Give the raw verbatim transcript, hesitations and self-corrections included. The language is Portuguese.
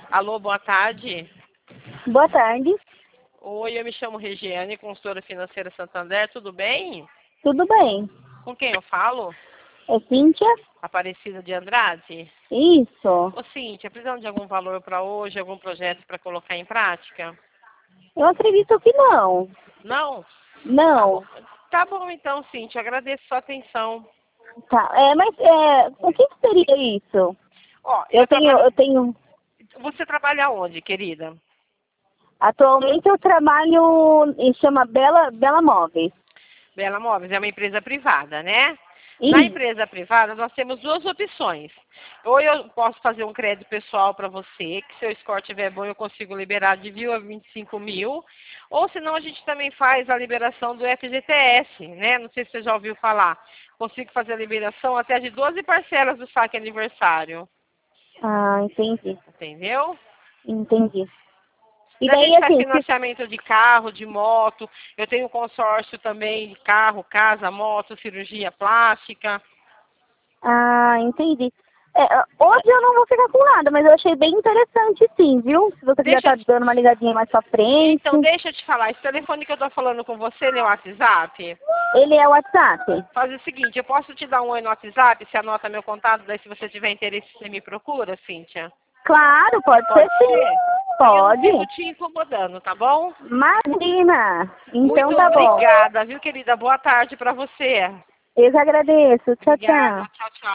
Alô, boa tarde. Boa tarde. Oi, eu me chamo Regiane, consultora financeira Santander, tudo bem? Tudo bem? Com quem eu falo? É Cíntia? Aparecida de Andrade? Isso. Ô, Cíntia, precisando de algum valor para hoje, algum projeto para colocar em prática? Eu acredito que não. Não? Tá bom, Não. tá bom então, Cíntia, agradeço sua atenção. Tá. É, mas é, o que que seria isso? Ó, Eu eu tenho, trabalho... eu tenho. Você trabalha onde, querida? Atualmente eu trabalho e chama Bela, Bela Móveis. Bela Móveis é uma empresa privada, né? Na Isso. empresa privada, nós temos duas opções. Ou eu posso fazer um crédito pessoal para você, que se o score estiver bom, eu consigo liberar de mil a vinte e cinco mil. Ou senão a gente também faz a liberação do F G T S, né? Não sei se você já ouviu falar. Consigo fazer a liberação até de doze parcelas do saque aniversário. Ah, entendi. Entendeu? Entendi. E A daí gente faz assim, se- financiamento de carro, de moto. Eu tenho consórcio também de carro, casa, moto, cirurgia plástica. ah, entendi. É, hoje eu não vou ficar com nada, mas eu achei bem interessante sim, viu? Se você quiser Deixa eu estar te... dando uma ligadinha mais pra frente. Então, deixa eu te falar. Esse telefone que eu tô falando com você, ele é o WhatsApp? Ele é o WhatsApp. Faz o seguinte, eu posso te dar um oi no WhatsApp, você anota meu contato, daí se você tiver interesse, você me procura, Cíntia? Claro, pode ser Pode sim. ser? Aí eu não Pode. fico te incomodando, tá bom? Imagina. Então Muito tá bom. obrigada, viu, querida? Boa tarde pra você. Eu que agradeço. Tchau, Obrigada. tchau. Tchau, tchau.